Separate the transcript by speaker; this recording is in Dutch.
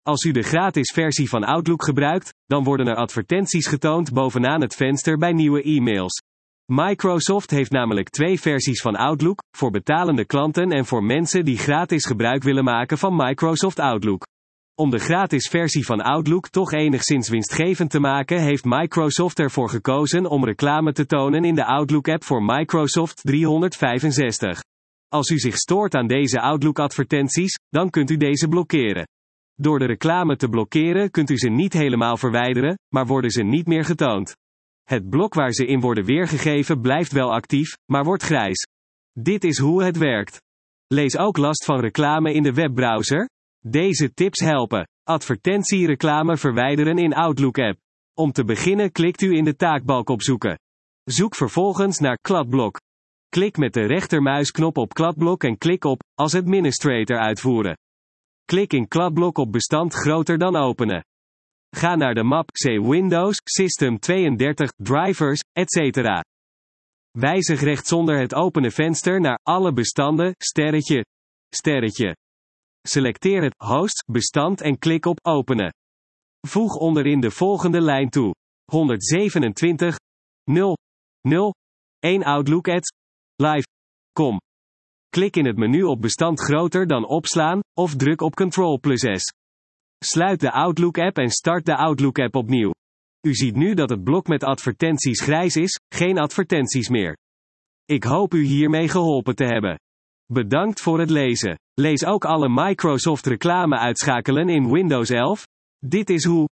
Speaker 1: Als u de gratis versie van Outlook gebruikt, dan worden er advertenties getoond bovenaan het venster bij nieuwe e-mails. Microsoft heeft namelijk 2 versies van Outlook, voor betalende klanten en voor mensen die gratis gebruik willen maken van Microsoft Outlook. Om de gratis versie van Outlook toch enigszins winstgevend te maken, heeft Microsoft ervoor gekozen om reclame te tonen in de Outlook-app voor Microsoft 365. Als u zich stoort aan deze Outlook-advertenties, dan kunt u deze blokkeren. Door de reclame te blokkeren kunt u ze niet helemaal verwijderen, maar worden ze niet meer getoond. Het blok waar ze in worden weergegeven blijft wel actief, maar wordt grijs. Dit is hoe het werkt. Lees ook last van reclame in de webbrowser? Deze tips helpen. Advertentiereclame verwijderen in Outlook-app. Om te beginnen klikt u in de taakbalk op zoeken. Zoek vervolgens naar kladblok. Klik met de rechtermuisknop op kladblok en klik op als administrator uitvoeren. Klik in kladblok op bestand groter dan openen. Ga naar de map C Windows, System 32, Drivers, etc. Wijzig rechtsonder het openen venster naar alle bestanden, sterretje. Selecteer het host bestand en klik op openen. Voeg onderin de volgende lijn toe. 127 0 0 1 Outlook ads live.com. Klik in het menu op bestand groter dan opslaan, of druk op Ctrl+S. Sluit de Outlook-app en start de Outlook-app opnieuw. U ziet nu dat het blok met advertenties grijs is, geen advertenties meer. Ik hoop u hiermee geholpen te hebben. Bedankt voor het lezen. Lees ook alle Microsoft reclame uitschakelen in Windows 11. Dit is hoe.